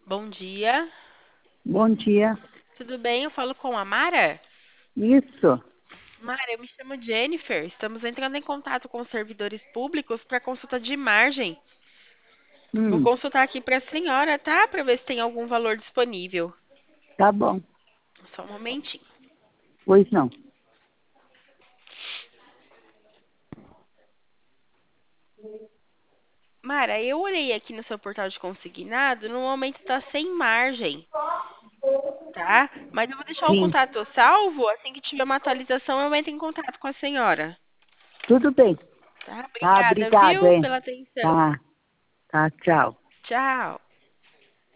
Bom dia. Bom dia. Tudo bem? Eu falo com a Mara? Isso. Mara, eu me chamo Jennifer. Estamos entrando em contato com os servidores públicos para consulta de margem. Vou Hum, consultar aqui para a senhora, tá? Para ver se tem algum valor disponível. tá bom. Só um momentinho. Pois não. Mara, eu olhei aqui no seu portal de consignado, no momento está sem margem, tá? Mas eu vou deixar o Sim. contato salvo. Assim que tiver uma atualização, eu entro em contato com a senhora. Tudo bem. Tá? Tá, Obrigada, obrigado, viu, hein? pela atenção. Tá, tá, tchau. Tchau.